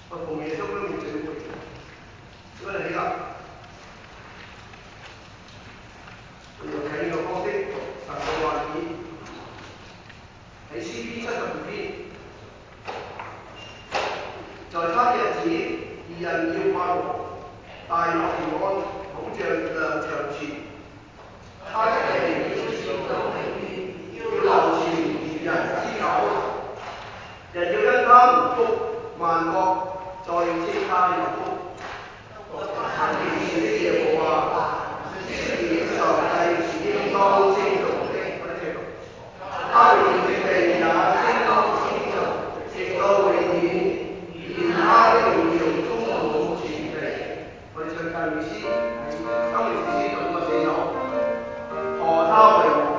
我奉耶穌嘅名聚會，我哋起立，用睇呢個方式讀神嘅話語，喺詩篇72篇，在他日子，義人要快樂，大有平安，好像月亮長存。他的地要傳到永遠，要流傳如人之久。人要因他蒙福，萬國再稱他有福。他是的耶和華，以色列的上帝是應當稱頌的。我哋繼續。他榮耀的地也應當稱頌，直到永遠。願他的榮耀充滿全地。我哋唱讚美詩，喺生命詩讀個4首，何他為王。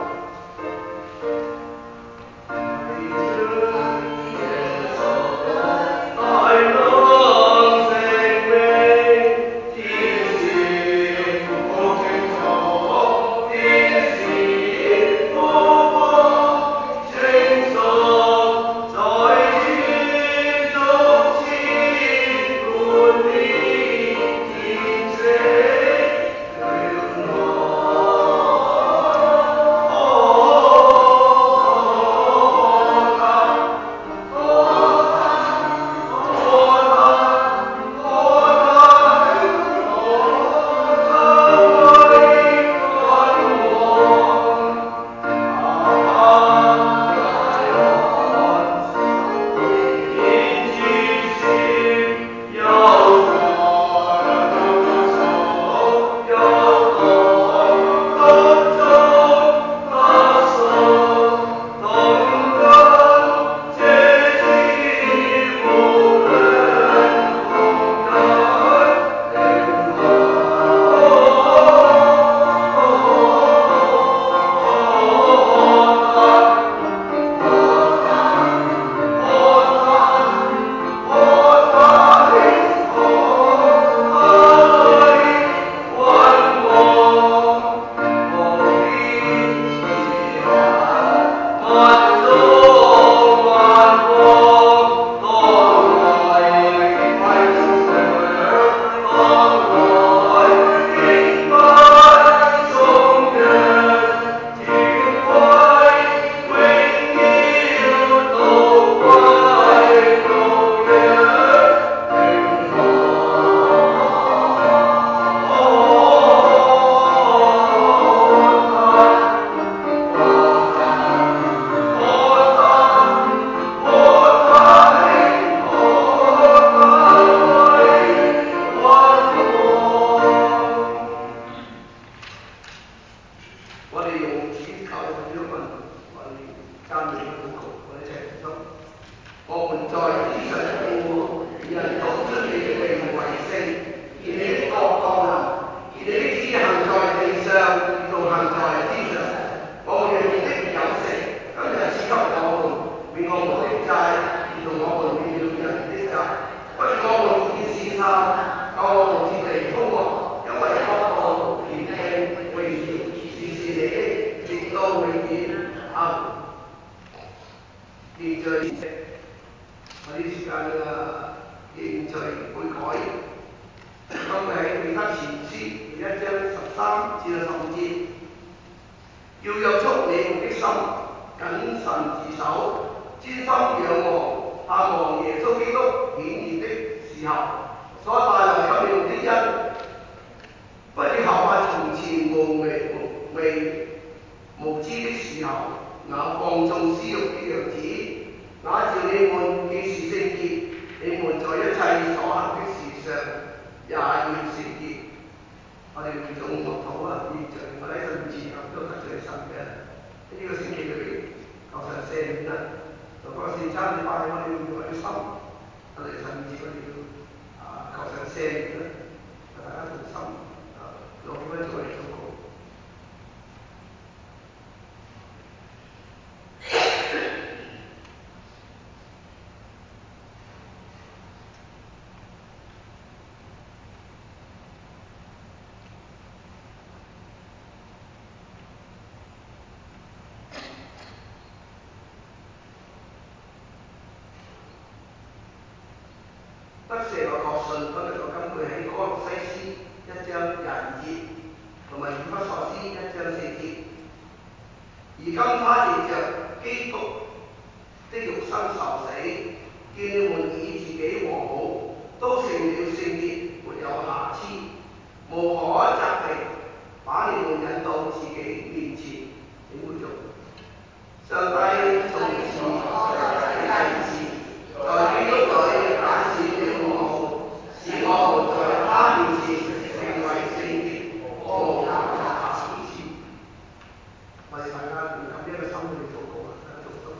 得赦嘅確信都能夠根據喺哥羅西書1章22節同埋以弗所書1章4節。而今他藉着基督的肉身受死，叫你們與自己和好，都成了聖潔，沒有瑕疵，無可責備，把你們引到自己面前。請會眾，上帝從前所設計之事，在基督裏揀選了我們，使我們在他面前成為聖潔，無瑕疵。我哋大家用咁樣嘅心去禱告啊！大家做到。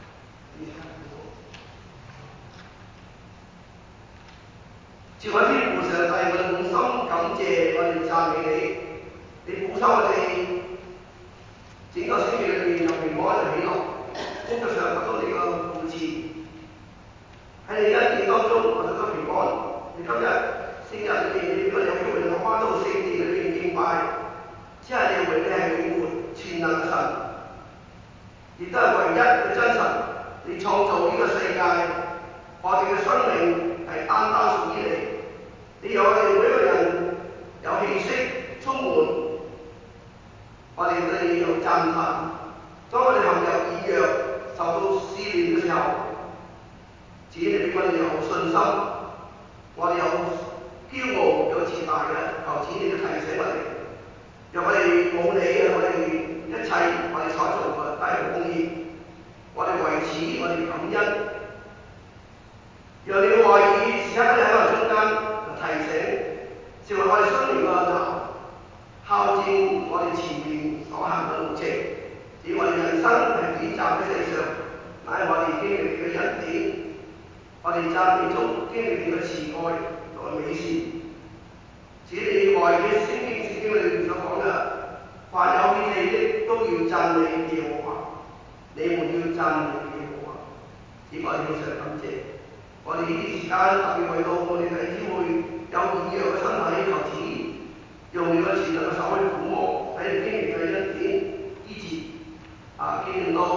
主我天父上帝，我哋滿心感謝，我哋讚美你，你保守我哋整個星期裏面有平安有喜樂，工作上得到你嘅扶持，喺你恩典當中我哋得到平安。你今日聖日裏面，你俾我哋有機會能夠返到聖殿裏面敬拜，只係你係永活全能嘅神，亦都係唯一嘅真神。你創造呢個世界，我哋嘅生命係單單屬於你。你讓我哋每一個人有氣息充滿，我哋對你有讚嘆。當我哋陷入軟弱、受到試煉嘅時候，主你俾我哋有信心，我哋有驕傲、有自大嘅，求主你都提醒我哋，讓我哋冇你，我哋一切我哋所做嘅都係公義，我哋為此我哋感恩，讓你嘅話語時刻都喺我哋中間。提醒，成為我哋生命嘅燈，敲正我哋前面所行嘅路程。只我哋人生係短暫嘅世上，乃係我哋經歷你嘅恩典，我哋讚美中經歷你嘅慈愛同埋美善。只你話語聖經裏面所講嘅，凡有血氣的都要讚美耶和華，你們要讚美耶和華。只我哋非常感謝。我哋呢啲時間特別為到我哋弟兄姊妹有軟弱嘅身體，求主用你嘅全能嘅手去撫摸，喺你經歷嘅恩典醫治，見到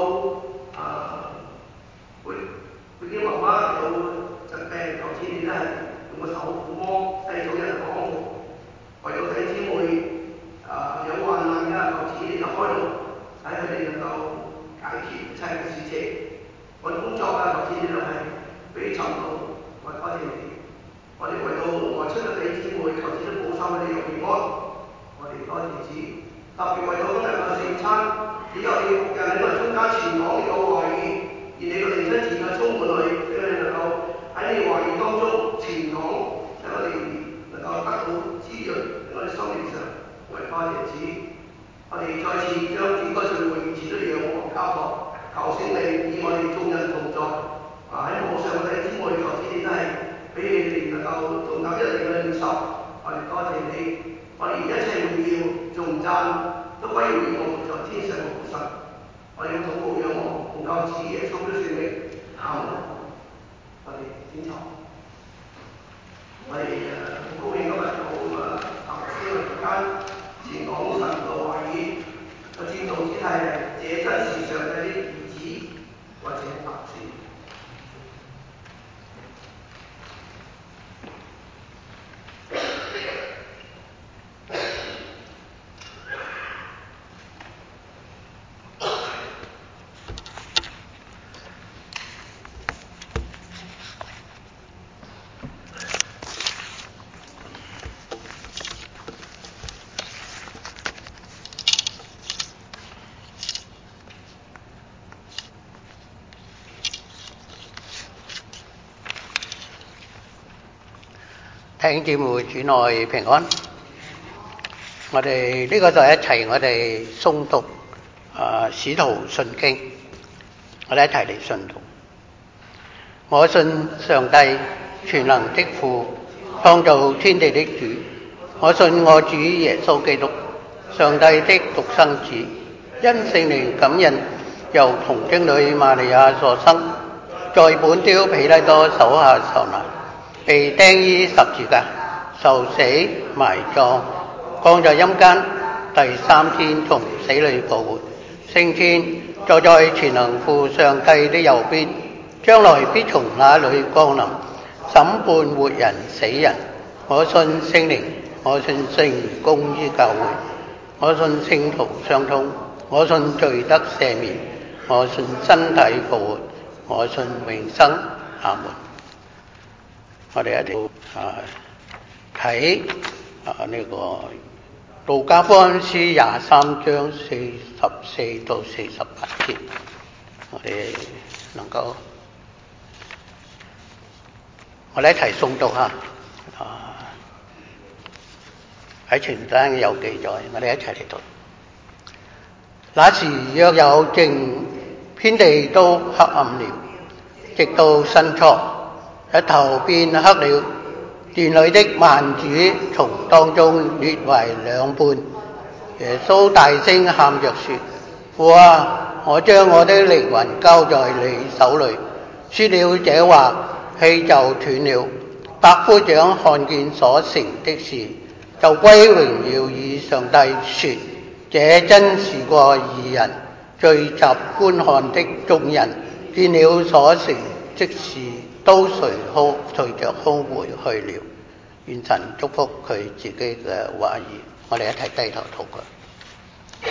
佢啲媽媽有疾病，求主你都係用個手撫摸，製造人康復。為到弟兄姊妹有患難嘅，求主你就開路，使佢哋能夠解決一切嘅事情。我哋工作嘅，求主你就係俾尋路，我多謝你。我哋為到外出嘅弟兄姊妹，求主都保守佢哋有平安。我哋多謝主，特別為到今日嘅聖餐，只有你僕人喺我哋中間傳講你嘅話語，而你嘅靈親自嘅充滿佢，使我哋能夠喺你嘅話語當中傳講，使我哋能夠得到滋潤喺我哋生命上。我哋多謝主，我哋再次將整個聚會完全都仰望交託，求聖靈與我哋眾人同在。喺網上嘅弟兄姊妹，求主你都係俾你哋能夠同感一嚟嘅領受，我哋多謝你，我哋一切榮耀頌讚都歸於我們在天上嘅父神。我哋要禱告仰望，同靠主耶穌的聖名，阿門。我哋請坐。我哋好高興今日有頭先嘅時間前講神嘅話語，個節目主題係這真是上帝的兒子，或者白書。 弟兄姊妹主內平安。我哋呢個就一齊我哋誦讀使徒信經，我哋一齊嚟誦讀。我信上帝全能的父，創造天地的主。我信我主耶穌基督，上帝的獨生子，因聖靈感孕，由童貞女瑪利亞所生，在本丟彼拉多手下受難，被釘於十字架，受死埋葬，降在陰間，第3天從死裏復活，升天，坐在全能父上帝的右邊，將來必從那裏降臨， 審判活人死人。我信聖靈，我信聖公義教會，我信聖徒相通，我信罪得赦免，我信身體復活，我信永生。阿門。我哋一定睇呢個路加福音書23章44到48節，我哋能夠我哋一齊誦讀下。喺傳單有記載，我哋一齊嚟讀。那時約有正，遍地都黑暗了，直到申初，日頭變黑了。殿裏的幔子從當中裂為兩半。耶穌大聲喊着說：父啊，我將我的靈魂交在你手裏。說了這話，氣就斷了。百夫長看見所成的事，就歸榮耀與上帝，說：這真是個義人。聚集觀看的眾人見了所成的事，都隨着空回去了。願神祝福佢自己嘅話語。我哋一齊低頭禱告。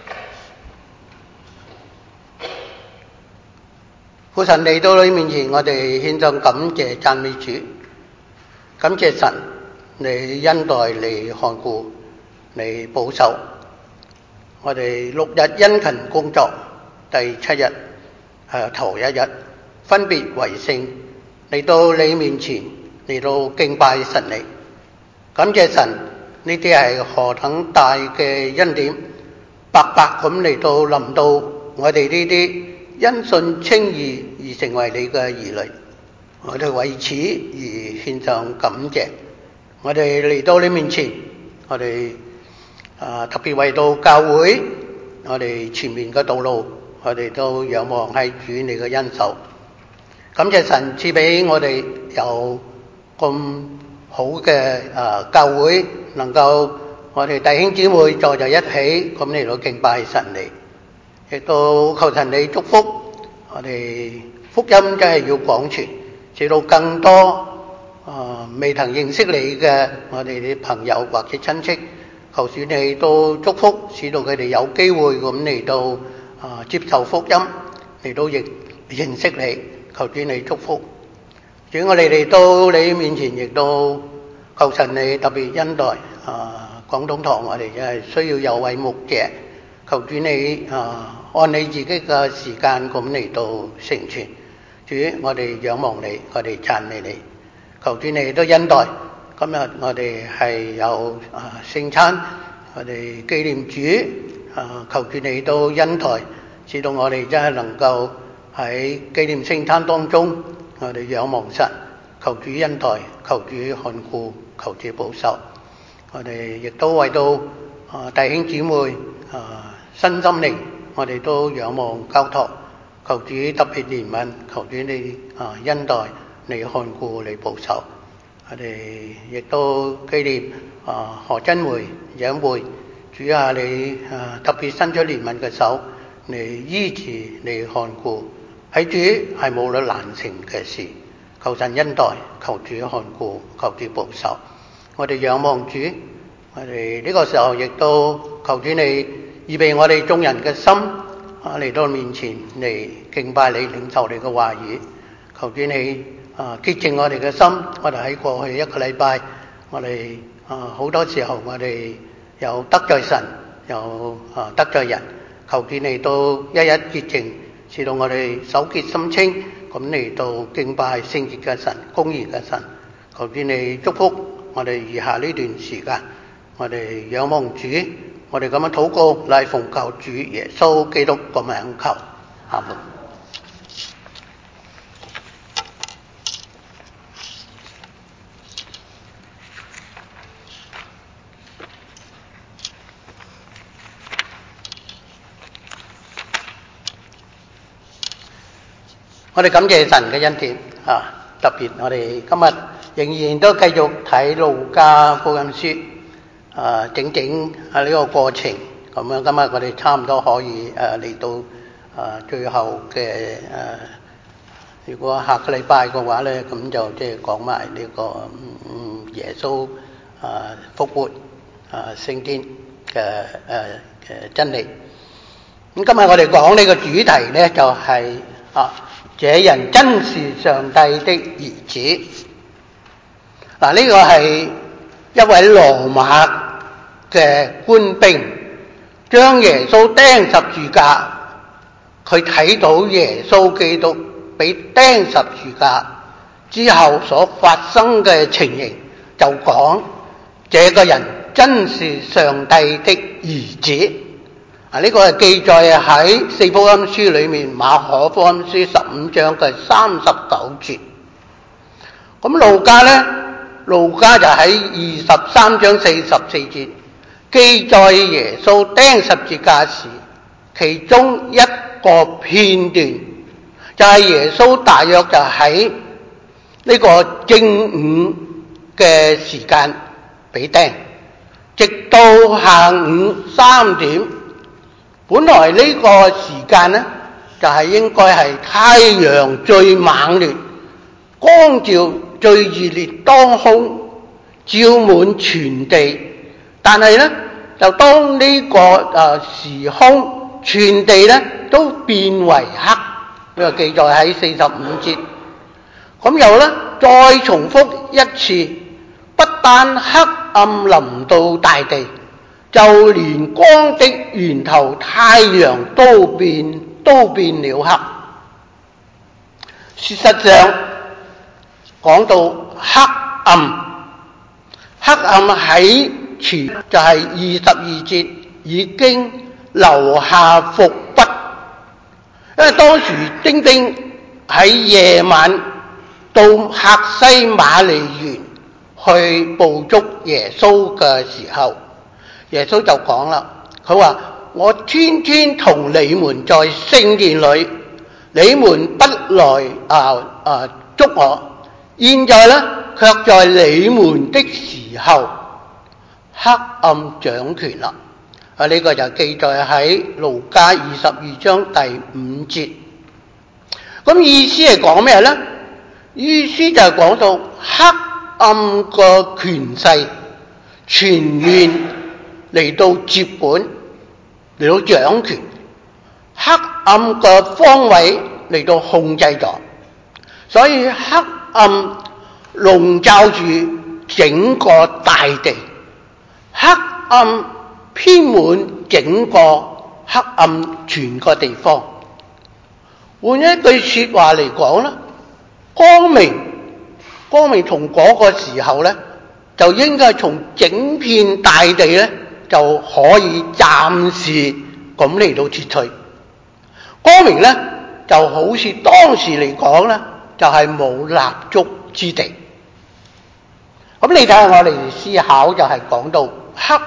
父神，嚟到你面前，我哋獻上感謝讚美主，感謝神，你恩待，你看顧，你保守。我哋6日殷勤工作，第7日頭一日分別為聖，嚟到你面前，嚟到敬拜神你。感謝神，呢啲係何等大嘅恩典，白白咁嚟到臨到我哋呢啲因信稱義而成為你嘅兒女。我哋為此而獻上感謝。我哋嚟到你面前，我哋特別為到教會，我哋前面嘅道路，我哋都仰望係主你嘅恩手。感謝神賜俾我哋有咁好嘅教會，能夠我哋弟兄姊妹坐在一起，咁嚟到敬拜神你，亦都求神你祝福我哋福音真係要廣傳，使到更多未曾認識你嘅我哋啲朋友或者親戚，求主你都祝福，使到佢哋有機會咁嚟到接受福音，嚟到亦認識你。求主你祝福。主，我哋嚟到你面前，亦都求神你特別恩待廣東堂，我哋真係需要有位牧者。求主你按你自己嘅時間咁嚟到成全。主，我哋仰望你，我哋讚美你。求主你都恩待。今日我哋係有聖餐，我哋紀念主。求主你都恩待，使到我哋真係能夠喺紀念聖餐當中，我哋仰望神。求主恩待，求主看顧，求主保守。我哋亦都為到弟兄姊妹身心靈，我哋都仰望交託。求主特別憐憫，求主你恩待，你看顧，你保守。我哋亦都紀念何珍梅長輩，主啊，你特別伸出憐憫嘅手，你醫治，你看顧。喺主係冇咗難成嘅事，求神恩待，求主看顧，求主保守。我哋仰望主，我哋呢個時候亦都求主你預備我哋眾人嘅心嚟到面前嚟敬拜你，領受你嘅話語。求主你潔淨我哋嘅心。我哋喺過去一個禮拜，我哋好多時候我哋有得罪神，有得罪人。求主你都一一潔淨，使到我哋手潔心清，咁嚟到敬拜聖潔嘅神，公義嘅神。求主你祝福我哋餘下呢段時間，我哋仰望主，我哋咁樣禱告，乃奉靠主耶穌基督個名求，阿門。我哋感謝神嘅恩典特別我哋今日仍然都繼續睇路加福音書整整呢個過程咁樣。今日我哋差唔多可以嚟到最後嘅如果下個禮拜嘅話咧，咁就即係講埋呢個耶穌復活升天嘅真理。咁今日我哋講呢個主題咧，就係這人真是上帝的兒子。嗱，呢個係一位羅馬嘅官兵將耶穌釘十字架，佢睇到耶穌基督被釘十字架之後所發生嘅情形，就講這個人真是上帝的兒子。呢個係記載喺四福音書裏面，馬可福音書15章嘅39節。咁路加就喺23章44節記載耶穌釘十字架時，其中一個片段就係耶穌大約就喺呢個正午嘅時間被釘，直到下午3點。本來呢個時間呢，就係應該係太陽最猛烈，光照最熱烈當空，照滿全地。但係呢，就當呢個時空全地呢都變為黑，呢個記載喺45節。咁又呢，再重複一次，不但黑暗臨到大地，就連光的源頭太陽都變了黑。事實上講到黑暗喺前就係22節已經留下伏筆，因為當時丁丁喺夜晚到客西馬尼園去捕捉耶穌嘅時候，耶穌就講啦，佢話我天天同你們在聖殿裏，你們不來捉我，現在呢卻在你們的時候黑暗掌權啦。呢個就記載喺路加22章第5節。咁意思係講咩呢？意思就係講到黑暗個權勢全面嚟到接管，嚟到掌權，黑暗個方位嚟到控制咗，所以黑暗籠罩住整個大地，黑暗遍滿整個黑暗全個地方。換一句說話嚟講啦，光明從嗰個時候呢，就應該從整片大地呢，就可以暫時咁嚟到撤退。光明呢，就好似當時嚟講呢，就係冇立足之地。咁你睇下我哋思考就係講到黑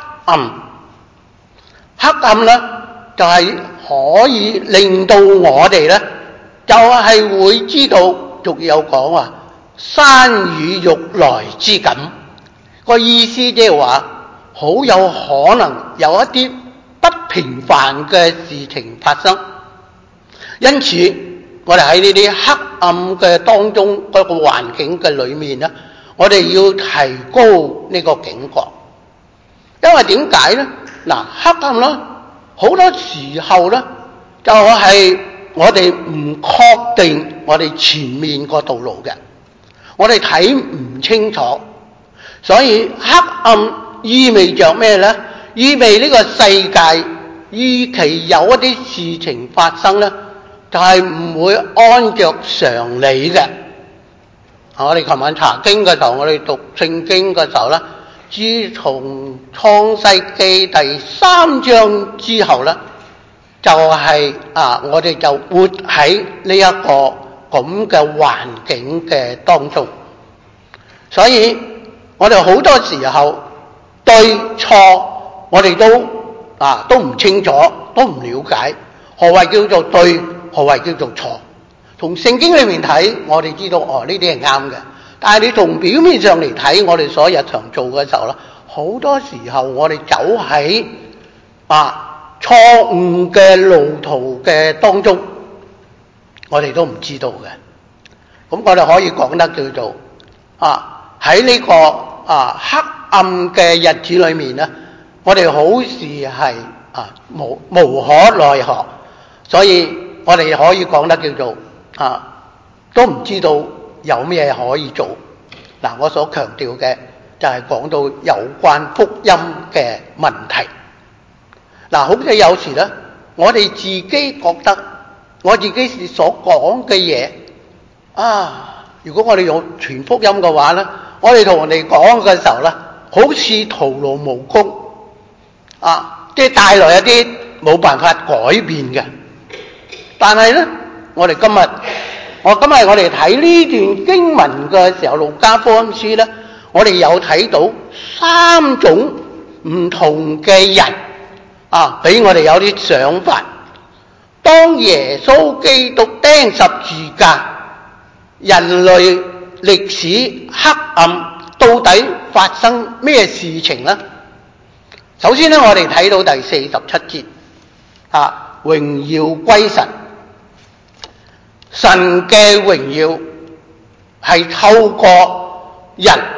暗呢，就係可以令到我哋呢，就係會知道，俗語有講話山雨欲來之感，個意思即係話好有可能有一啲不平凡嘅事情發生。因此我哋喺呢啲黑暗嘅當中嗰個環境嘅裏面呢，我哋要提高呢個警覺。因為點解呢？黑暗呢，好多時候呢，就係我哋唔確定我哋前面個道路嘅，我哋睇唔清楚。所以黑暗意味着咩呢？意味呢個世界預期有一啲事情發生呢，就係唔會按着常理嘅。我哋琴晚查經嘅時候，我哋讀聖經嘅時候呢，自從創世記第3章之後呢，就係我哋就活喺呢一個咁嘅環境嘅當中。所以我哋好多時候對錯我哋都唔清楚，都唔了解何謂叫做對，何謂叫做錯。從聖經裏面睇，我哋知道呢啲係啱嘅，但係你從表面上嚟睇，我哋所日常做嘅時候咧，好多時候我哋走喺錯誤嘅路途嘅當中，我哋都唔知道嘅。 咁我哋可以講得叫做喺呢個黑暗嘅日子裏面咧，我哋好似係無可奈何，所以我哋可以講得叫做都唔知道有咩可以做。嗱，我所強調嘅就係講到有關福音嘅問題。嗱，好似有時咧，我哋自己覺得我自己所講嘅嘢如果我哋用傳福音嘅話咧，我哋同人哋講嘅時候咧，好似徒勞無功即係帶來一啲冇辦法改變嘅。但係咧，我哋今日我哋睇呢段經文嘅時候，路加福音書咧，我哋有睇到三種唔同嘅人俾我哋有啲想法。當耶穌基督釘十字架，人類歷史黑暗到底發生咩事情呢？首先呢，我哋睇到第47節榮耀歸神。神嘅榮耀係透過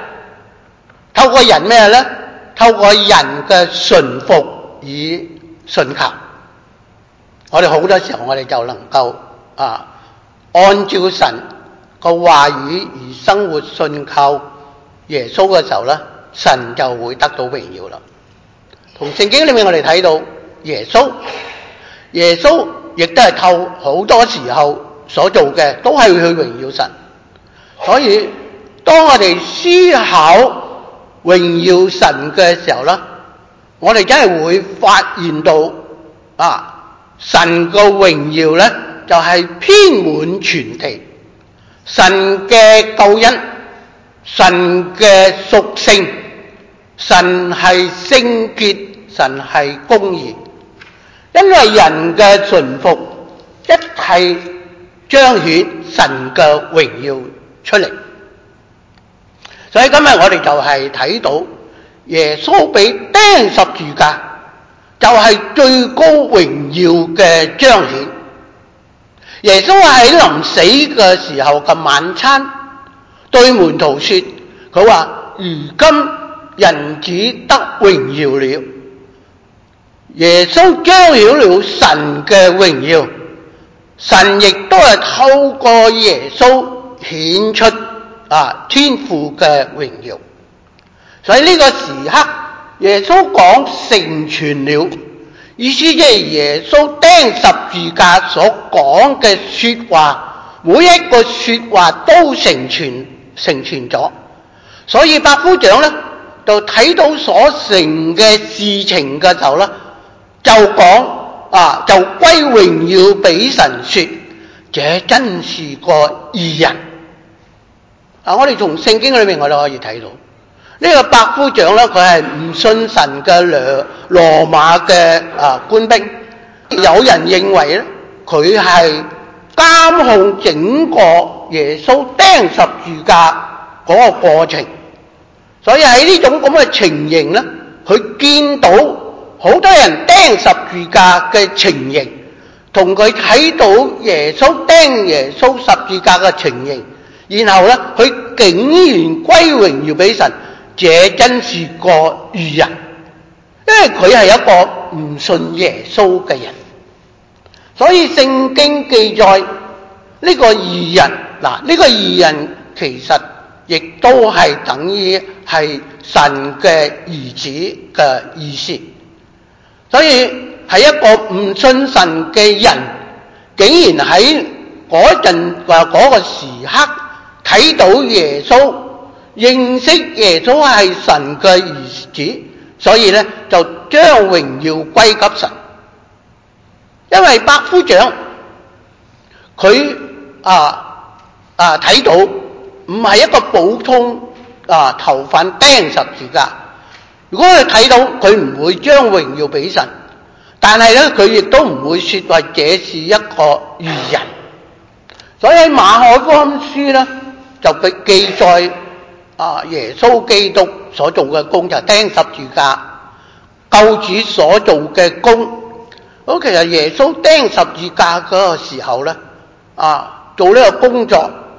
人咩呢？透過人嘅順服與信靠。我哋好多時候我哋就能夠按照神個話語而生活，信靠耶穌嘅時候咧，神就會得到榮耀啦。同聖經裏面我哋睇到耶穌亦都係透好多時候所做嘅都係去榮耀神。所以當我哋思考榮耀神嘅時候咧，我哋真係會發現到神個榮耀咧就係遍滿全地。神嘅救恩，神嘅屬性，神係聖潔，神係公義。因為人嘅順服，一係彰顯神嘅榮耀出嚟。所以今日我哋就係睇到耶穌被釘十字架，就係最高榮耀嘅彰顯。耶穌喺臨死嘅時候嘅晚餐，對門徒說，佢話如今人子得榮耀了。耶穌彰顯了神嘅榮耀，神亦都係透過耶穌顯出天父嘅榮耀。所以呢個時刻耶穌講成全了，意思即係耶穌釘十字架所講嘅說話，每一個說話都成全咗。所以百夫長呢，就睇到所成嘅事情嘅時候呢，就講就歸榮耀俾神，說這真是個義人。我哋從聖經裏面我哋可以睇到呢個百夫長呢，佢係唔信神嘅羅馬嘅官兵。有人認為咧，佢係監控整個耶穌釘十字架嗰個過程。所以喺呢種咁嘅情形咧，佢見到好多人釘十字架嘅情形，同佢睇到耶穌釘耶穌十字架嘅情形，然後咧佢竟然歸榮耀俾神，這真是個義人。因為佢係一個唔信耶穌嘅人。所以聖經記載呢個義人，呢個義人其實亦都係等於係神嘅兒子嘅意思。所以係一個唔信神嘅人，竟然喺嗰個時刻睇到耶穌，認識耶穌係神嘅兒子，所以咧就將榮耀歸給神。因為百夫長佢睇到唔係一個普通囚犯釘十字架。如果佢睇到，佢唔會將榮耀俾神，但係咧佢亦都唔會說話這是一個義人。所以喺馬可福音書咧就被記載耶穌基督所做嘅工就係釘十字架，救主所做嘅工。咁其實耶穌釘十字架嗰個時候咧做呢個工作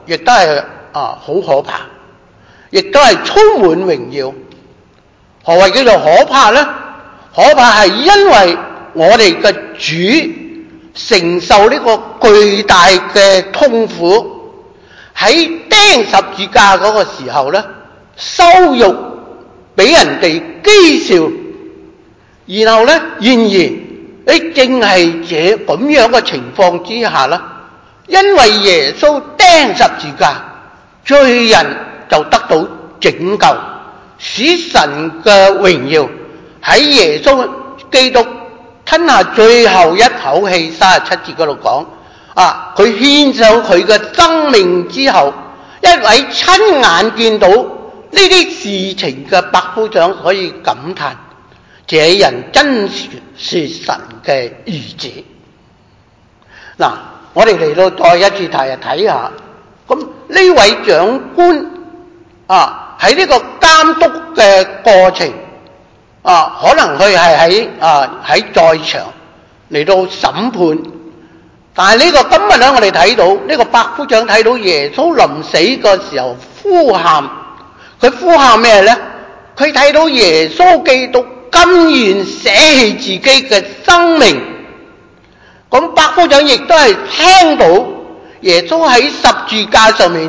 亦都係好可怕，亦都係充滿榮耀。何謂叫做可怕呢？可怕係因為我哋嘅主承受呢個巨大嘅痛苦，喺釘十字架嗰個時候呢，羞辱俾人哋譏笑，然後呢，然而正係這咁樣嘅情況之下呢，因為耶穌釘十字架，罪人就得到拯救，使神嘅榮耀喺耶穌基督吞下最後一口氣，37節嗰度講佢獻上佢嘅生命之後，一位親眼見到呢啲事情嘅百夫長可以感嘆，這人真是神嘅兒子。嗱，我哋嚟到再一次睇下，咁呢位長官喺呢個監督嘅過程可能佢係喺在場嚟到審判，但係呢個今日咧，我哋睇到呢個百夫長睇到耶穌臨死嘅時候呼喊，佢呼喊咩咧？佢睇到耶穌基督甘願捨棄自己嘅生命。咁百夫長亦都係聽到耶穌喺十字架上面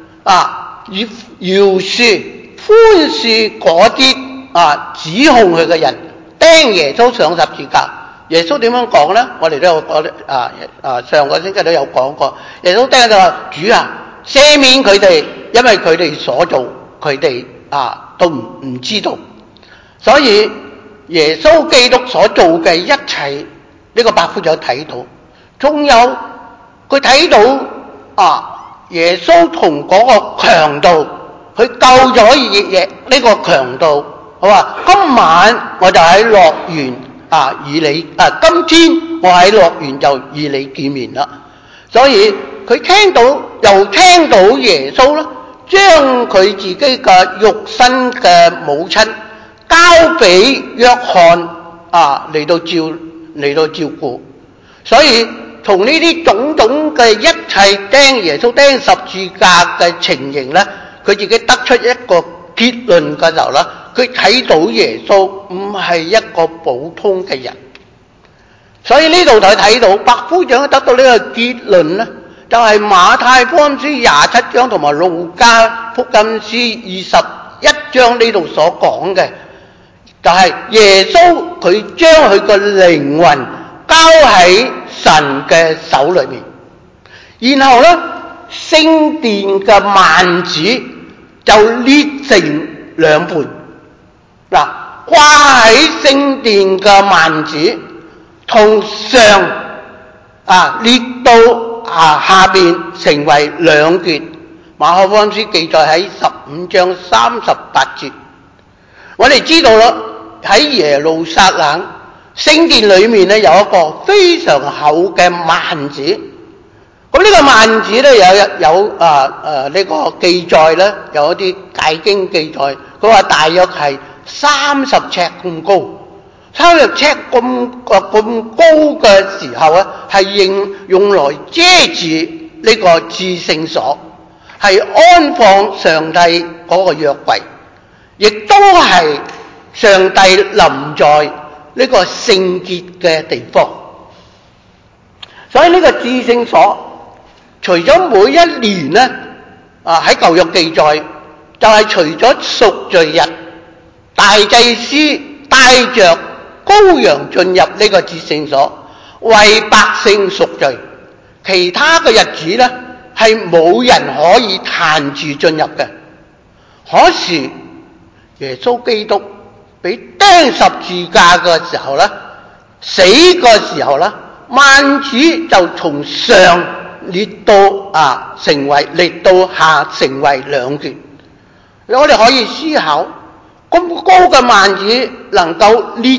饒恕寬恕嗰啲指控佢嘅人，釘耶穌上十字架。耶穌點樣講呢？我哋都有上個星期都有講過。耶穌釘就話：主啊，赦免佢哋，因為佢哋所做，佢哋都唔知道。所以耶穌基督所做嘅一切，呢個百夫長睇到，仲有佢睇到耶穌同嗰個強盜，佢救咗呢個強盜，好話今晚我就喺樂園與你今天我喺樂園就與你見面啦。所以佢聽到耶穌啦，將佢自己嘅肉身嘅母親交俾約翰嚟到照顧。所以從呢啲種種嘅一切耶穌釘十字架嘅情形咧，佢自己得出一個結論嘅時候咧，佢睇到耶穌唔係一個普通嘅人。所以呢度就睇到百夫長得到呢個結論咧，就係馬太福音書27章同埋路加福音書21章呢度所講嘅，就係耶穌佢將佢個靈魂交喺神嘅手裏面，然後咧聖殿嘅幔子就裂成兩半。掛喺聖殿嘅幔子同上裂到下邊成為兩截。馬可福音書記載喺15章38節。我哋知道啦，喺耶路撒冷聖殿裏面咧有一個非常厚嘅幔子。咁呢個幔子咧有呢個記載咧，有一啲解經記載，佢話大約係30尺咁高。30尺咁高嘅時候咧，係用來遮住呢個至聖所，係安放上帝嗰個約櫃，亦都係上帝臨在呢個聖潔嘅地方。所以呢個至聖所除咗每一年呢喺舊約記載，就係除咗贖罪日大祭司帶着羔羊進入呢個至聖所為百姓贖罪，其他嘅日子呢係冇人可以彈住進入嘅。可是耶穌基督被釘十字架嘅時候呢，死嘅時候呢，幔子就從上裂到裂到下成為兩截。我哋可以思考，咁高嘅幔子能夠裂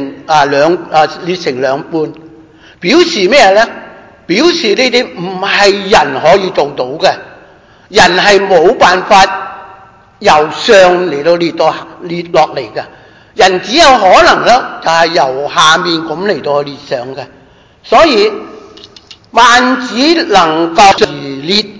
成兩半，表示咩呢？表示呢啲唔係人可以做到嘅，人係冇辦法由上嚟到裂落嚟嘅，人只有可能咧就係由下面咁嚟到裂上嘅。所以幔子能夠裂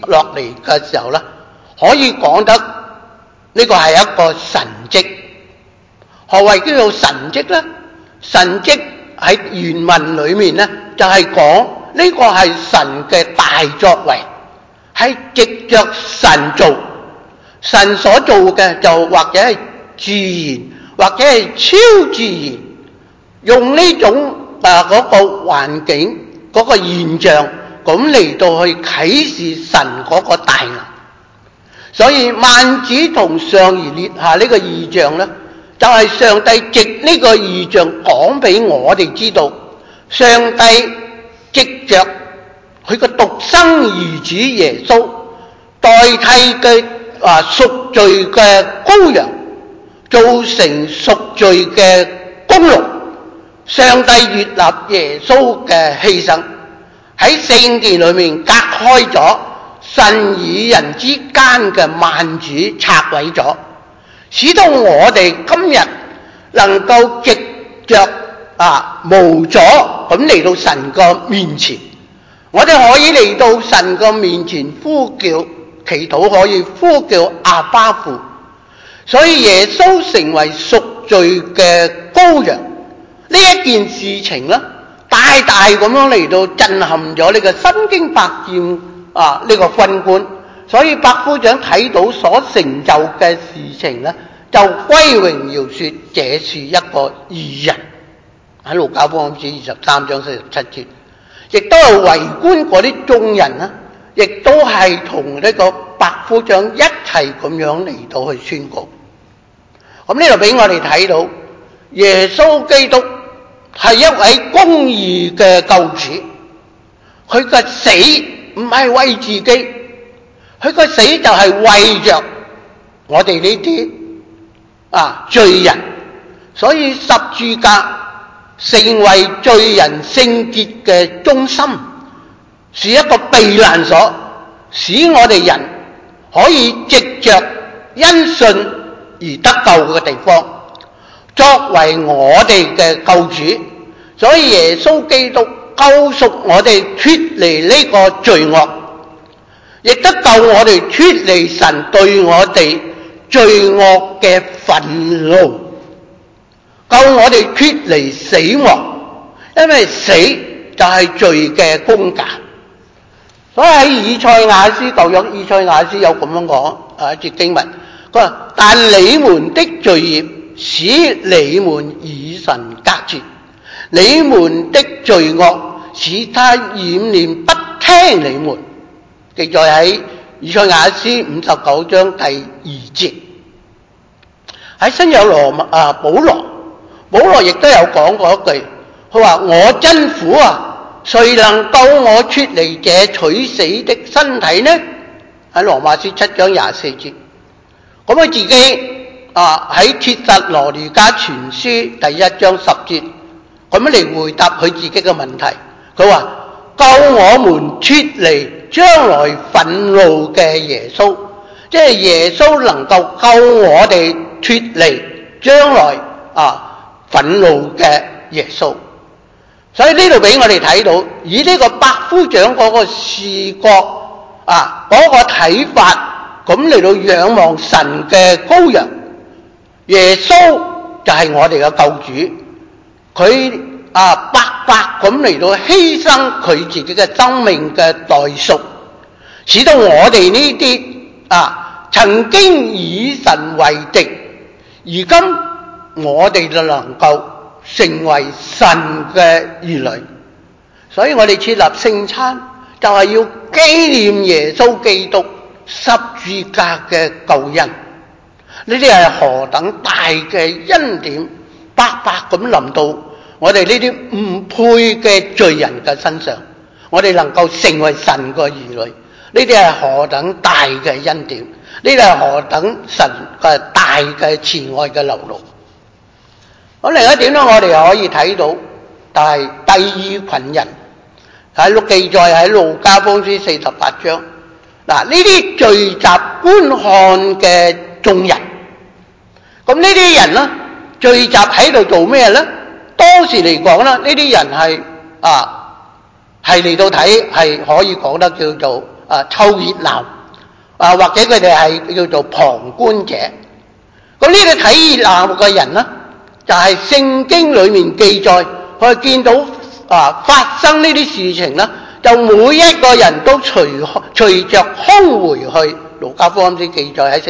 落嚟嘅時候咧，可以講得呢個係一個神蹟。何謂叫做神蹟呢？神蹟喺原文裏面呢，就係講呢個係神嘅大作為，係藉着神做，神所做嘅就或者係自然，或者係超自然，用呢種嗰個環境嗰個現象咁嚟到去啟示神嗰個大能。所以幔子同上而列下呢個異象呢，就係上帝藉呢個異象講俾我哋知道，上帝藉着佢個獨生兒子耶穌代替嘅贖罪嘅羔羊，造成贖罪嘅功勞。上帝悅納耶穌嘅犧牲，喺聖殿裏面隔開咗神與人之間嘅幔子，拆毀咗，使到我哋今日能夠藉着無阻咁嚟到神嘅面前。我哋可以嚟到神嘅面前呼叫祈禱，可以呼叫阿爸父。所以耶穌成為贖罪嘅羔羊呢一件事情呢，大大咁樣嚟到震撼咗呢個身經百戰呢個軍官。所以百夫長睇到所成就嘅事情呢，就歸榮耀說這是一個義人。喺路加福音23章47節，亦都係圍觀嗰啲眾人呢，亦都係同呢個百夫長一齊咁樣嚟到去宣告。咁呢度俾我哋睇到耶穌基督係一位公義嘅救主，佢嘅死唔係為自己，佢嘅死就係為着我哋呢啲罪人。所以十字架成為罪人聖潔嘅中心，是一個避難所，使我哋人可以藉着因信而得救嘅地方，作為我哋嘅救主。所以耶穌基督救贖我哋脫離呢個罪惡，亦都救我哋脫離神對我哋罪惡嘅憤怒，救我哋脫離死亡，因為死就係罪嘅工價。所以喺以賽亞書舊約，以賽亞書有咁樣講一節經文，佢話：但你們的罪孽使你們與神隔絕，你們的罪惡使他掩面不聽你們。記載喺以賽亞書59章第2節。喺新約保羅亦都有講過一句，佢話：我真苦啊，誰能救我脫離這取死的身體呢？喺羅馬書7章24節。咁佢自己喺帖撒羅尼迦前書第1章10節咁樣嚟回答佢自己嘅問題。佢話：救我們脫離將來憤怒嘅耶穌，即係耶穌能夠救我哋脫離將來憤怒嘅耶穌。所以呢度俾我哋睇到，以呢個百夫長嗰個視覺嗰個睇法，咁嚟到仰望神嘅羔羊耶穌，就係我哋嘅救主。佢白白咁嚟到犧牲佢自己嘅生命嘅代贖，使到我哋呢啲曾經與神為敵，而今我哋就能夠成為神嘅兒女。所以我哋設立聖餐，就係要紀念耶穌基督十字架嘅救恩。呢啲係何等大嘅恩典，白白咁臨到我哋呢啲唔配嘅罪人嘅身上，我哋能夠成為神嘅兒女，呢啲係何等大嘅恩典，呢啲係何等神嘅大嘅慈愛嘅流露。咁另一點咧，我哋可以睇到，但係第二群人喺記載喺路加福音48章。嗱，呢啲聚集觀看嘅眾人，咁呢啲人咧聚集喺度做咩咧？當時嚟講咧，呢啲人係嚟到睇，係可以講得叫做湊熱鬧或者佢哋係叫做旁觀者。咁呢個睇熱鬧嘅人呢，就係聖經裏面記載，佢見到發生呢啲事情呢，就每一個人都隨着空回去。路加福音書記載喺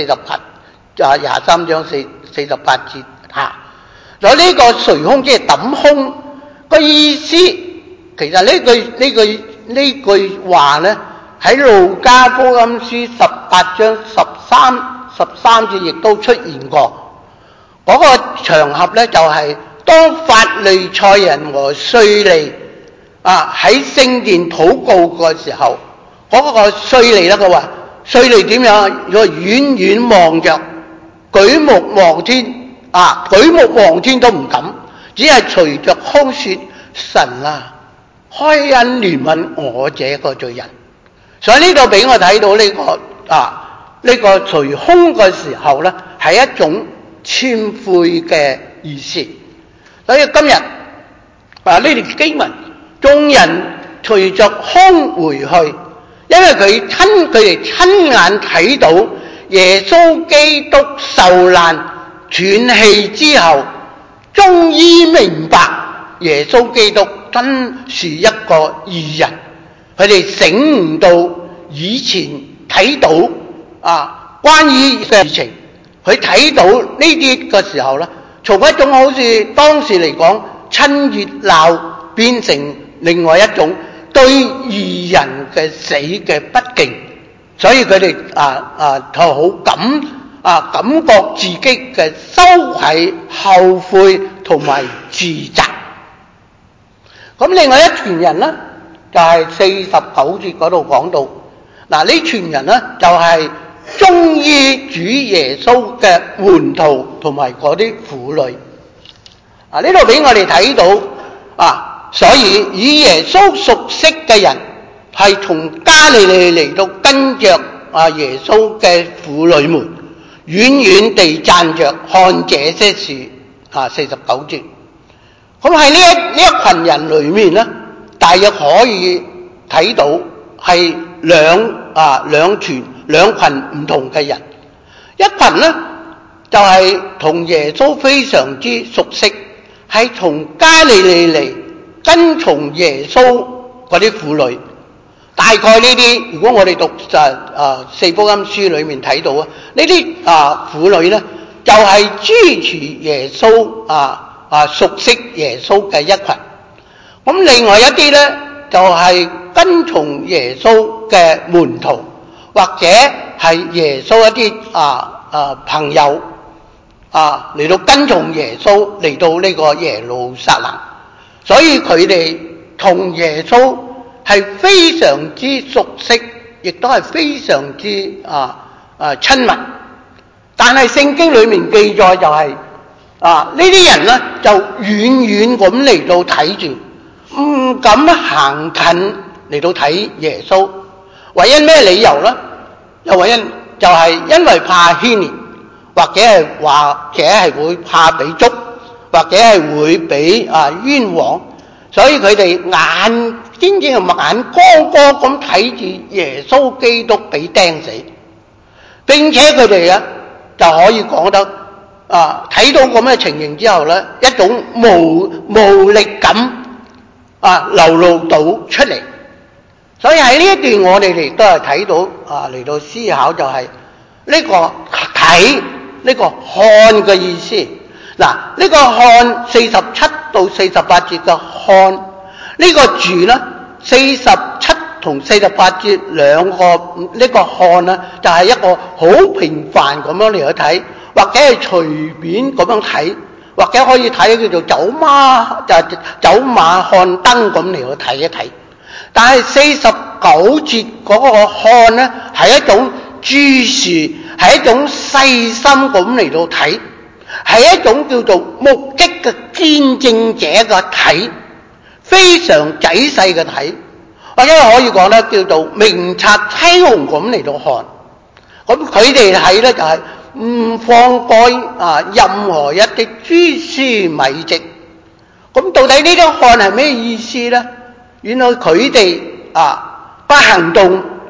23章48節下。所以呢個隨空即係抌空個意思，其實呢句話呢，喺路加福音書18章13節亦都出現過。嗰個場合呢，就係當法利賽人和稅吏喺聖殿禱告嘅時候，嗰個稅吏呢，佢話稅吏點樣？佢遠遠望着，舉目望天，舉目望天都唔敢，只係隨着空說：神啊，開恩憐憫我這個罪人。所以呢度俾我睇到呢個隨空嘅時候呢，係一種謙悔嘅意思。所以今日呢段經文，眾人隨着空回去，因為佢哋親眼睇到耶穌基督受難斷氣之後，終於明白耶穌基督真是一個義人。佢哋醒悟到以前睇到關於嘅事情，佢睇到呢啲嘅時候呢，從一種好似當時嚟講親熱鬧，變成另外一種對義人嘅死嘅不敬，所以佢哋就好感覺自己嘅羞愧、後悔同埋自責。咁另外一團人呢，就係49節嗰度講到，呢團人呢，就係忠於主耶穌嘅門徒同埋嗰啲婦女。呢度俾我哋睇到所以與耶穌熟悉嘅人係從加利利嚟到跟着耶穌嘅婦女們，遠遠地站着看這些事。49節。咁喺呢一群人裏面呢，大約可以睇到係兩群唔同嘅人。一群呢，就係同耶穌非常之熟悉，係從加利利嚟跟從耶穌嗰啲婦女。大概呢啲，如果我哋讀四福音書裏面睇到呢啲婦女呢，就係支持耶穌熟悉耶穌嘅一群。咁另外一啲呢，就係跟從耶穌嘅門徒，或者係耶穌一啲朋友嚟到跟從耶穌嚟到呢個耶路撒冷。所以佢哋同耶穌係非常之熟悉，亦都係非常之親密。但係聖經裏面記載就係呢啲人呢，就遠遠咁嚟到睇住，唔敢行近嚟到睇耶穌。為因咩理由呢？又為因就係因為怕牽連，或者係會怕被捉，或者係會俾冤枉。所以佢哋真正眼光光咁睇住耶穌基督被釘死，並且佢哋就可以講得睇到咁嘅情形之後呢，一種無力感流露到出嚟。所以喺呢一段我哋亦都係睇到嚟到思考，就係呢個睇呢個看嘅意思。呢個看47到48節嘅看呢個字呢，47同48節兩個呢個看呢，就係一個好平凡咁樣嚟去睇，或者係隨便咁樣睇，或者可以睇叫做走馬看燈咁嚟去睇一睇。但係49節嗰個看呢，係一種注視，係一種細心咁嚟到睇，係一種叫做目擊嘅見證者嘅睇，非常仔細嘅睇，或者可以講咧叫做明察秋紅咁嚟到看。咁佢哋睇咧就係唔放過任何一啲蛛絲米跡。咁到底呢啲看係咩意思咧？原來佢哋不行動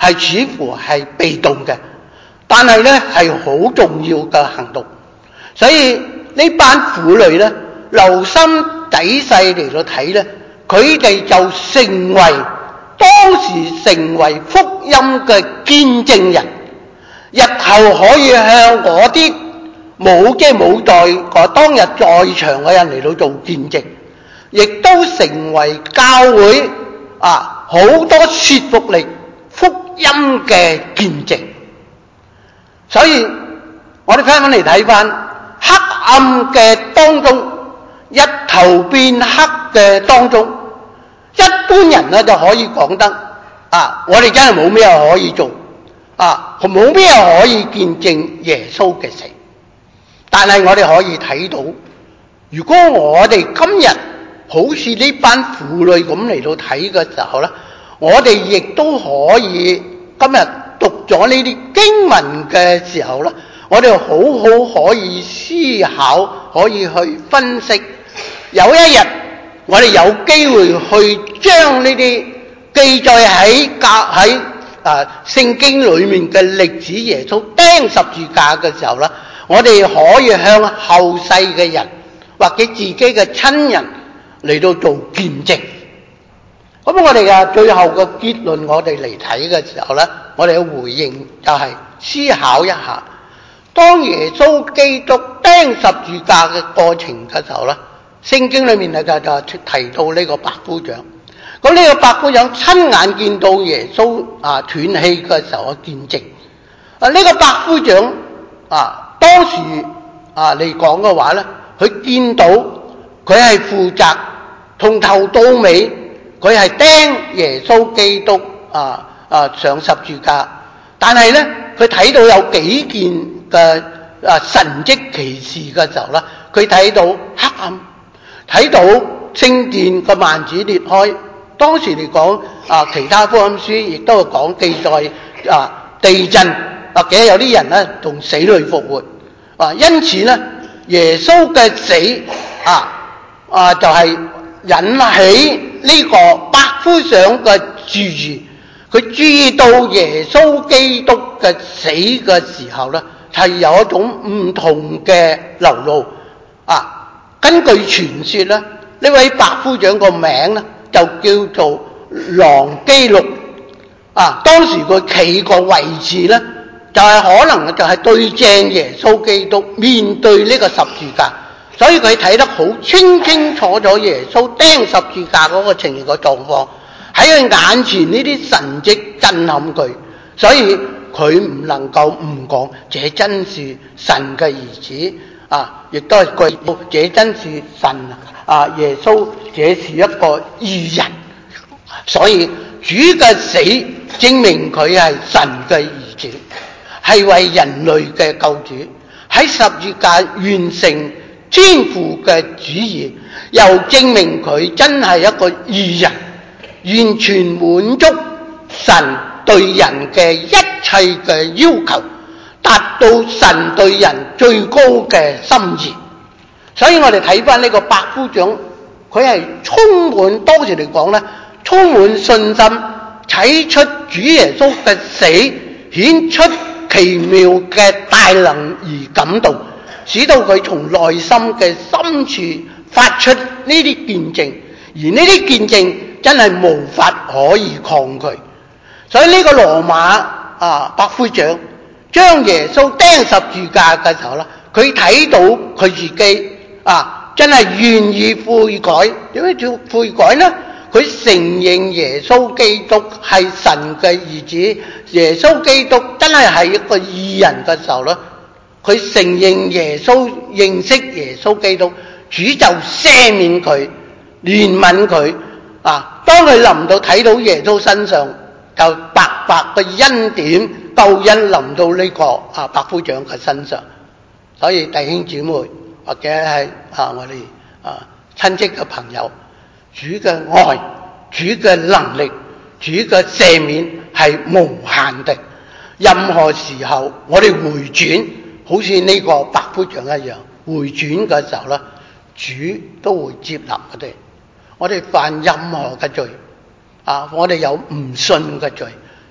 係似乎係被動嘅，但係咧係好重要嘅行動。所以呢班婦女咧，留心仔細嚟到睇咧，佢哋就成為當時成為福音嘅見證人，日後可以向嗰啲冇在當日在場嘅人嚟到做見證，亦都成為教會好多說服力福音嘅見證。所以我哋翻嚟睇翻黑暗嘅當中，日頭變黑嘅當中，一般人咧就可以講得我哋真係冇咩可以做冇咩可以見證耶穌嘅死。但係我哋可以睇到，如果我哋今日好似呢班婦女咁嚟到睇嘅時候咧，我哋亦都可以今日讀咗呢啲經文嘅時候咧，我哋好可以思考，可以去分析。有一日我哋有機會去將呢啲記載喺聖經裏面嘅歷史，耶穌釘十字架嘅時候咧，我哋可以向後世嘅人或者自己嘅親人嚟到做見證。咁我哋嘅最後嘅結論，我哋嚟睇嘅時候咧，我哋嘅回應就係思考一下，當耶穌基督釘十字架嘅過程嘅時候咧，聖經裏面就提到呢個百夫長。咁呢個百夫長親眼見到耶穌斷氣嘅時候嘅見證。呢個百夫長當時嚟講嘅話咧，佢見到佢係負責從頭到尾，佢係釘耶穌基督上十字架。但係咧，佢睇到有幾件嘅神蹟奇事嘅時候咧，佢睇到黑暗，睇到聖殿嘅幔子裂開。當時嚟講其他福音書亦都係講記載地震，或者有啲人咧從死裏復活。因此咧，耶穌嘅死就係引起呢個百夫長嘅注意。佢注意到耶穌基督嘅死嘅時候咧，係有一種唔同嘅流露。根據傳說咧，呢位百夫長個名咧就叫做狼基祿。當時佢企個位置咧，就係可能就係對正耶穌基督面對呢個十字架，所以佢睇得好清楚耶穌釘十字架嗰個情形嘅狀況，喺佢眼前呢啲神蹟震撼佢，所以佢唔能夠唔講，這真是神嘅兒子亦都係據報這真是神耶穌，這是一個義人。所以主嘅死證明佢係神嘅兒子，係為人類嘅救主，喺十字架完成天父嘅旨意，又證明佢真係一個義人，完全滿足神對人嘅一切嘅要求，達到神對人最高嘅心意。所以我哋睇翻呢個百夫長，佢係充滿，當時嚟講咧，充滿信心，睇出主耶穌嘅死顯出奇妙嘅大能而感動，使到佢從內心嘅深處發出呢啲見證，而呢啲見證真係無法可以抗拒。所以呢個羅馬百夫長將耶穌釘十字架嘅時候咧，佢睇到佢自己真係願意悔改。點解叫悔改呢？佢承認耶穌基督係神嘅兒子，耶穌基督真係一個義人嘅時候咧，佢承認認識耶穌基督，主就赦免佢，憐憫佢。當佢臨到睇到耶穌身上，就白白嘅恩典救恩臨到呢個百夫長嘅身上。所以弟兄姊妹或者係我哋親戚嘅朋友，主嘅愛、主嘅能力、主嘅赦免係無限的。任何時候我哋回轉，好似呢個百夫長一樣，回轉嘅時候咧，主都會接納我哋。我哋犯任何嘅罪我哋有唔信嘅罪，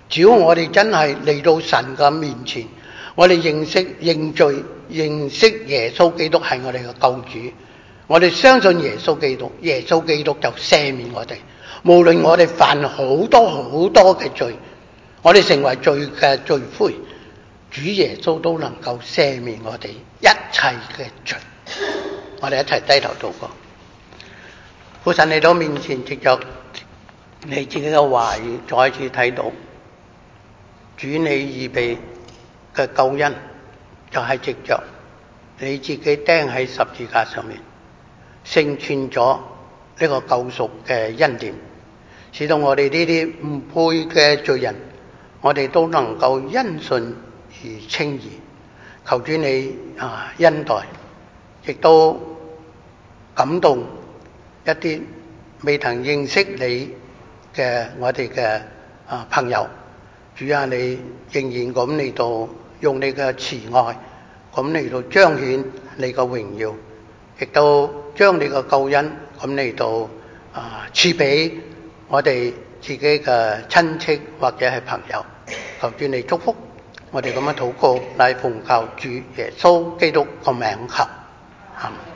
只要我哋真係嚟到神嘅面前，我哋認罪，認識耶穌基督係我哋嘅救主，我哋相信耶穌基督，耶穌基督就赦免我哋。無論我哋犯好多嘅罪，我哋成為罪嘅罪魁，主耶穌都能夠赦免我哋一切嘅罪。我哋一齊低頭禱告。父神嚟到面前，藉着你自己嘅話語，再一次睇到主你預備嘅救恩，就係藉着你自己釘喺十字架上面，成全咗呢個救贖嘅恩典，使到我哋呢啲唔配嘅罪人，我哋都能夠因信而稱義。求主你恩待，亦都感動一啲未曾認識你嘅我哋嘅朋友。主啊，你仍然咁嚟到用你嘅慈愛咁嚟到彰顯你嘅榮耀，亦都將你嘅救恩咁嚟到賜俾我哋自己嘅親戚或者係朋友。求主你祝福我哋咁樣禱告，乃奉靠主耶穌基督個名求，阿們。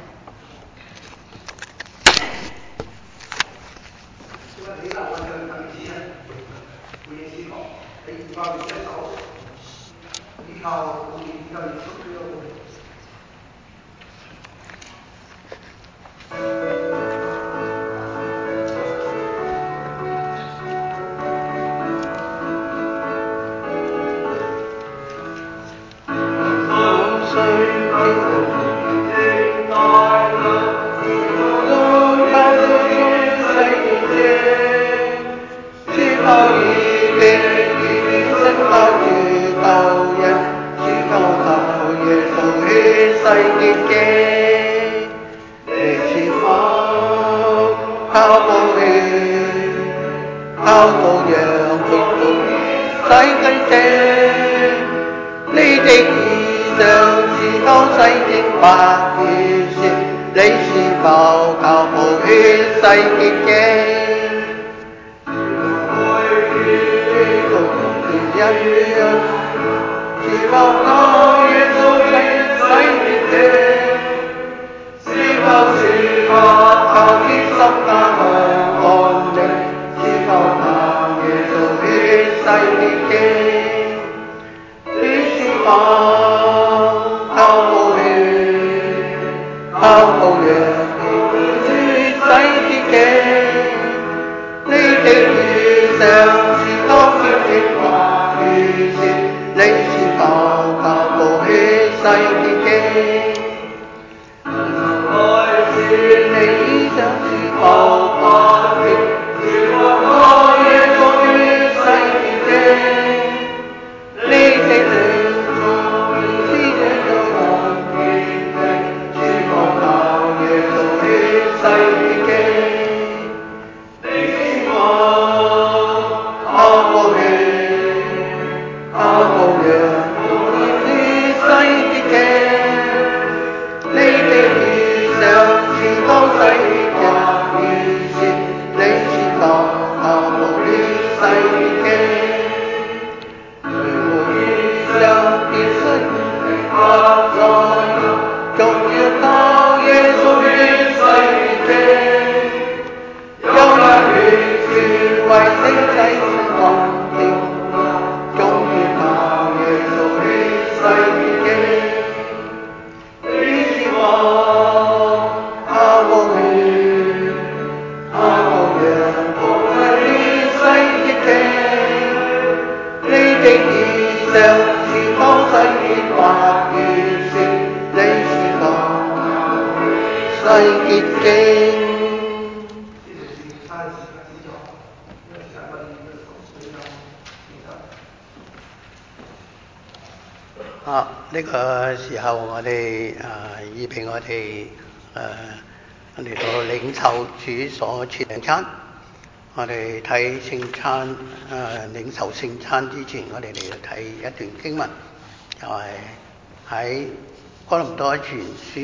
呢個時候我哋預備我哋嚟到領受主所設聖餐。我哋睇聖餐領受聖餐之前，我哋嚟睇一段經文，就係喺哥林多前書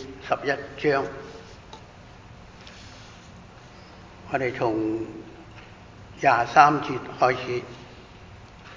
11章。我哋從23節開始。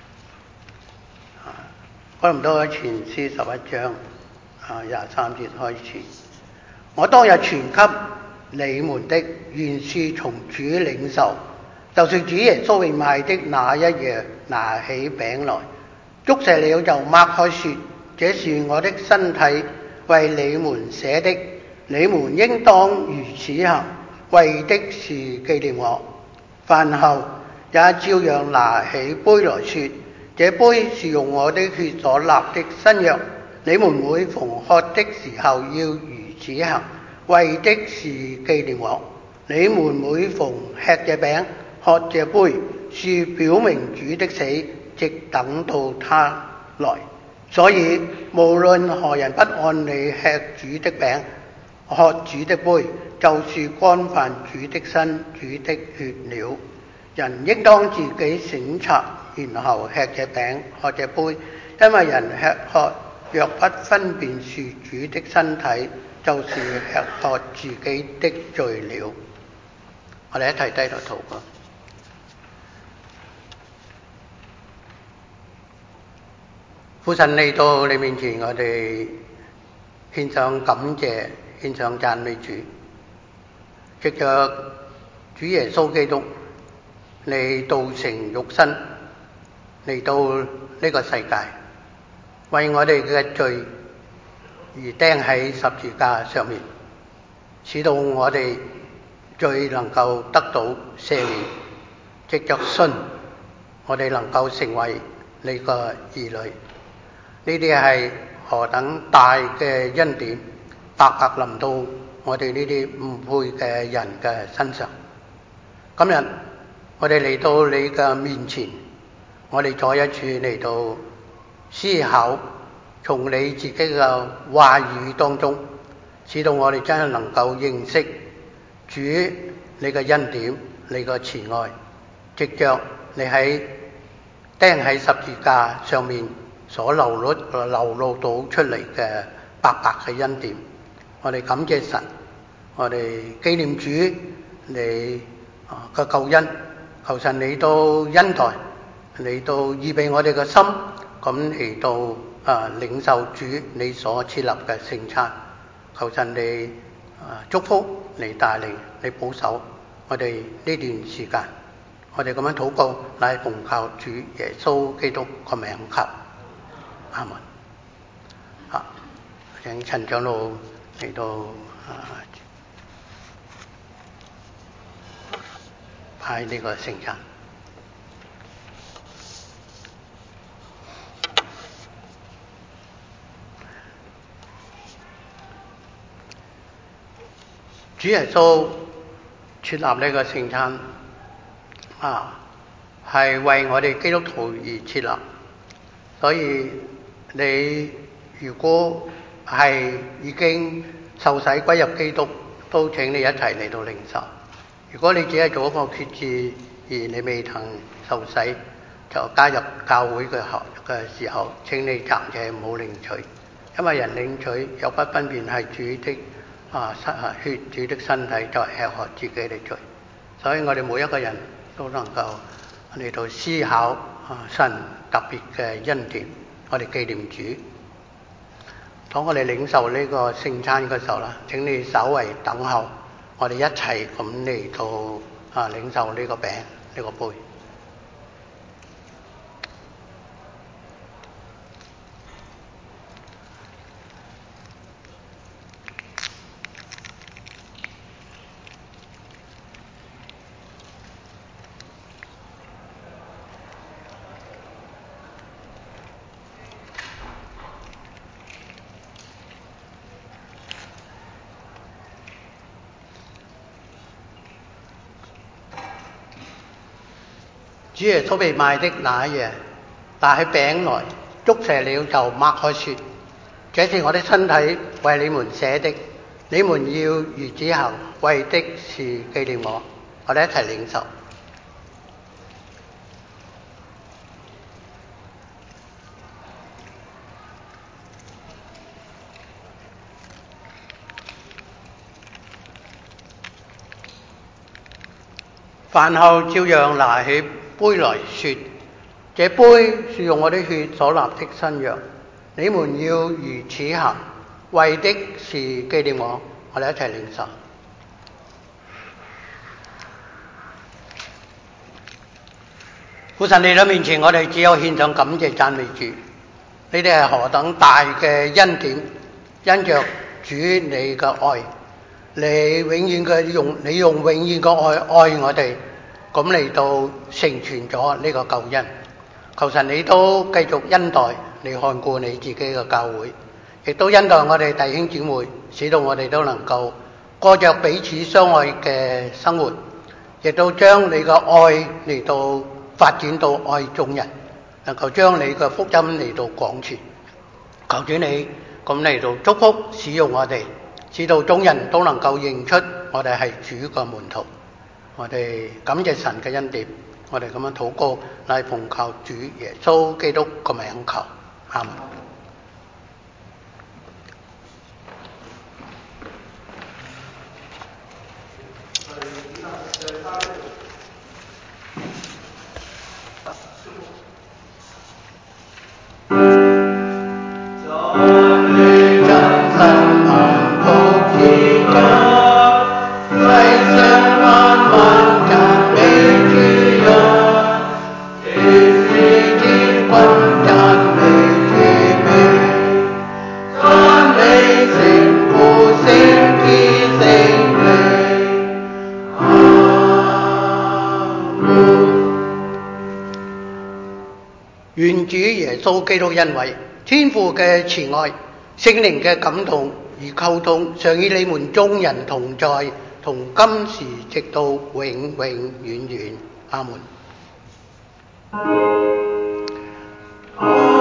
哥林多前書11章23節開始。我當日傳給你們的，原是從主領受，就是主耶穌被賣的那一夜，拿起餅來，祝謝了就擘開說：這是我的身體，為你們捨的，你們應當如此行，為的是紀念我。飯後也照樣拿起杯來說：這杯是用我的血所立的新約，你們每逢喝的時候要如此行，為的是紀念我。你們每逢吃這餅、喝這杯，是表明主的死，直等到他來。所以無論何人不按理吃主的餅、喝主的杯，就是干犯主的身、主的血了。人應當自己省察，然後吃這餅、喝這杯，因為人吃喝若不分辨是主的身體，就是吃喝自己的罪了。我哋一齊低頭禱告。父神，嚟到你面前，我哋獻上感謝，獻上讚美主。藉着主耶穌基督，你道成肉身嚟到呢個世界，為我哋嘅罪而釘喺十字架上面，使到我哋罪能夠得到赦免。藉着信，我哋能夠成為你個兒女。呢啲係何等大嘅恩典，白白臨到我哋呢啲唔配嘅人嘅身上。今日我哋嚟到你嘅面前，我哋再一次嚟到思考，從你自己嘅話語當中，使到我哋真係能夠認識主你嘅恩典，你嘅慈愛，藉着你喺釘喺十字架上面所流露到出嚟嘅白白嘅恩典。我哋感謝神，我哋紀念主你嘅救恩，求神你都恩待，你都預備我哋嘅心，咁嚟到領受主你所設立嘅聖餐。求神你祝福，你帶領，你保守我哋呢段時間。我哋咁樣禱告，乃係奉靠主耶穌基督個名求，阿門。請陳長老嚟到派呢個聖餐。主耶穌設立呢個聖餐係為我哋基督徒而設立，所以你如果係已經受洗歸入基督，都請你一齊嚟到領受。如果你只係做一個決志而你未曾受洗，就加入教會嘅時候，請你暫且唔好領取，因為人領取有不分辨係主的血、主的身體，就係吃喝自己的罪。所以我哋每一個人都能夠嚟到思考神特別嘅恩典，我哋紀念主。當我哋領受呢個聖餐嘅時候啦，請你稍為等候，我哋一齊咁嚟到領受呢個餅、呢個杯。主耶穌被賣的那一夜，拿起餅來，祝謝了就擘開說：這是我的身體，為你們捨的，你們要如此行，為的是紀念我。我哋一齊領受。飯後照樣拿起杯來說：這杯是用我的血所立的新約， 你們要如此行，為的是紀念我。我哋一齊領受。父神嚟到面前，我哋只有獻上感謝讚美主。你哋係何等大嘅恩典，因着主你嘅愛，你用永遠嘅愛我哋，咁嚟到成全咗呢個救恩。求神你都繼續恩待你，看顧你自己嘅教會，亦都恩待我哋弟兄姊妹，使到我哋都能夠過着彼此相愛嘅生活，亦都將你嘅愛嚟到發展到愛眾人，能夠將你嘅福音嚟到廣傳。求主你咁嚟到祝福使用我哋，使到眾人都能夠認出我哋係主嘅門徒。我哋感謝神嘅恩典，我哋咁樣禱告，乃奉靠主耶穌基督個名求，阿們。願主耶穌基督恩惠、天父嘅慈愛、聖靈嘅感動與溝通，常與你們眾人同在，同今時直到永永遠遠。阿們。